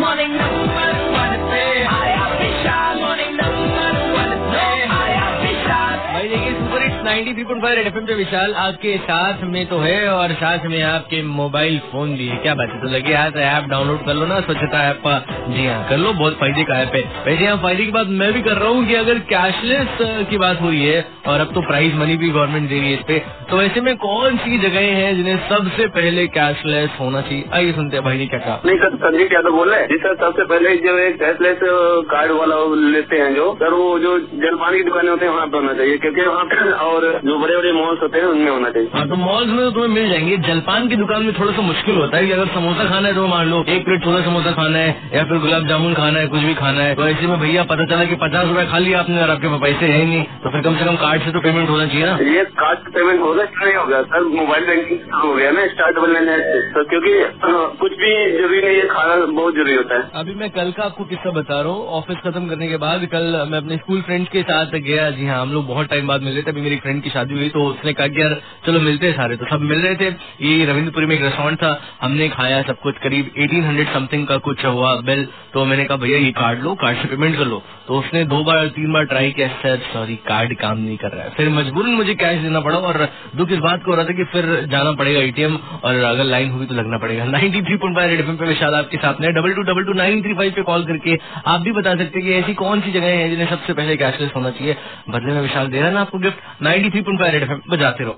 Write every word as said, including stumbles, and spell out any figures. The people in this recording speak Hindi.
मॉर्निंग नंबर वन पे आया विशाल, मॉर्निंग नंबर वन पे आया विशाल। भाई देखिए super hits ninety three point five red FM पे विशाल आपके साथ में तो है और साथ में आपके मोबाइल फोन भी है। क्या बात है, तो लगे हाथ ऐप डाउनलोड कर लो ना, स्वच्छता ऐप। जी हाँ कर लो, बहुत फायदे का ऐप है। वैसे यहाँ फायदे की बात मैं भी कर रहा हूँ कि अगर कैशलेस की बात हुई है और अब तो प्राइज मनी भी गवर्नमेंट दे रही है इस पे, तो ऐसे में कौन सी जगह है जिन्हें सबसे पहले कैशलेस होना चाहिए? आइए सुनते हैं भाई ने क्या कहा। नहीं सर, संजीव यादव बोल रहे हैं जी। सर सबसे पहले जो एक कैशलेस कार्ड वाला लेते हैं जो सर, वो जो जलपान की दुकानें होते हैं वहाँ पे होना चाहिए, क्योंकि वहाँ पे और जो बड़े बड़े मॉल्स होते हैं उनमें होना चाहिए। हाँ तो मॉल्स में तो तुम्हें मिल जाएंगे, जलपान की दुकान में थोड़ा सा मुश्किल होता है कि अगर समोसा खाना है तो मान लो एक प्लेट छोटा समोसा खाना है या फिर गुलाब जामुन खाना है, कुछ भी खाना है, तो ऐसे में भैया पता चला कि पचास रूपये खा लिया आपने और आपके पास पैसे है नहीं, तो फिर कम से कम कार्ड से तो पेमेंट होना चाहिए ना। ये कार्ड से पेमेंट होगा नहीं होगा सर, मोबाइल बैंकिंग हो गया ना स्टार्टेबल सर, क्योंकि कुछ भी जरूरी नहीं है, खाना बहुत जरूरी होता है। अभी मैं कल का आपको किस्सा बता रहा हूँ। ऑफिस खत्म करने के बाद कल मैं अपने स्कूल फ्रेंड्स के साथ गया। जी हाँ, हम लोग बहुत टाइम बाद मिले थे। अभी मेरी फ्रेंड की शादी हुई तो उसने कहा कि यार चलो मिलते हैं सारे, तो सब मिल रहे थे। ये रविंद्रपुरी में एक रेस्टोरेंट था, हमने खाया सब कुछ, करीब एटीन हंड्रेड समथिंग का कुछ हुआ बिल। तो मैंने कहा भैया ये कार्ड लो, कार्ड से पेमेंट कर लो। तो उसने दो बार तीन बार ट्राई किया, सर सॉरी कार्ड काम नहीं कर रहा है। फिर मजबूरन मुझे कैश देना पड़ा और दुख इस बात को हो रहा था कि फिर जाना पड़ेगा एटीएम और अगर लाइन हुई तो लगना पड़ेगा। Ninety three point five red FM पे विशाल आपके साथ में double two double two nine three five पे कॉल करके आप भी बता सकते हैं कि ऐसी कौन सी जगह है जिन्हें सबसे पहले कैशलेस होना चाहिए। बदले में विशाल दे रहा है ना आपको gift. Ninety three point five red FM बजाते रहो।